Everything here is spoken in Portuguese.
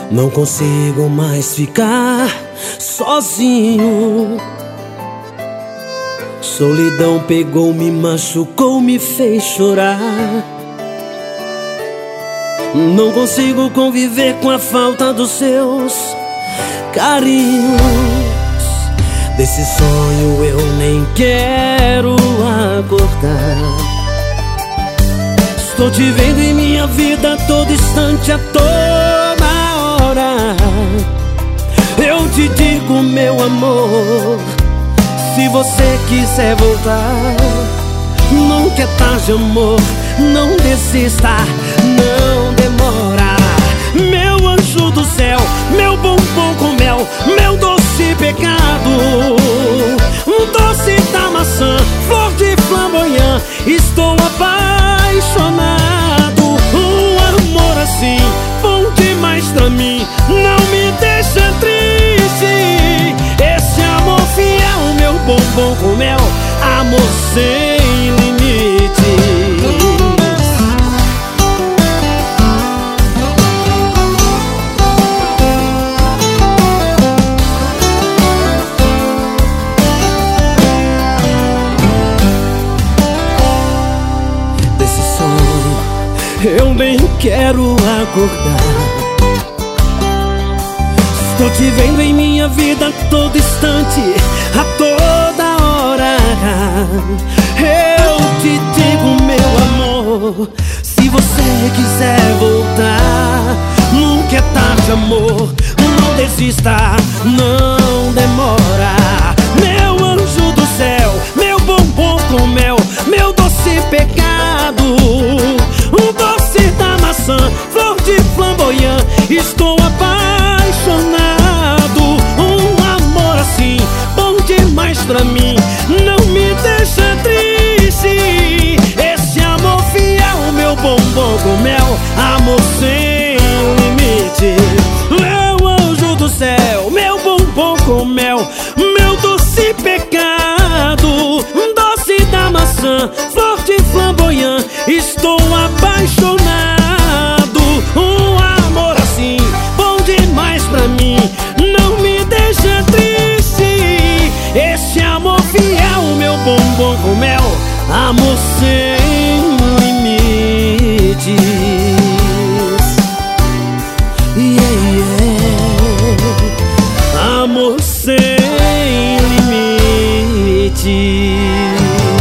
Não consigo mais ficar sozinho. Solidão pegou, me machucou, me fez chorar. Não consigo conviver com a falta dos seus carinhos. Desse sonho eu nem quero acordar. Estou te vendo em minha vida a todo instante, a toda hora. Eu te digo, meu amor, se você quiser voltar, nunca é tarde, amor, não desista, não demora. Meu anjo do céu, meu bombom com mel, meu doce pecado, doce da maçã, flor de flamboyant, estou apaixonado. Um amor assim, bom demais pra mim, não me deixa triste. Esse amor fiel, meu bombom com mel, amor sem limites. Eu nem quero acordar. Estou te vendo em minha vida a todo instante, a toda hora. Eu te digo, meu amor, se você quiser voltar, nunca é tarde, amor, não desista, não demora. Meu anjo do céu, meu bombom com mel, meu doce pecado, um doce da maçã, flor de flamboyant, estou apaixonado. Um amor assim, bom demais pra mim, não me deixa triste. Esse amor fiel, meu bombom com mel, amor sem limite. Meu anjo do céu, meu bombom com mel, meu doce pecado, doce da maçã, flor de flamboyant, estou apaixonado. Um amor assim, bom demais pra mim, não me deixa triste. Esse amor fiel, meu bombom com mel, amor sem limites. Yeah, yeah. Amor sem limites.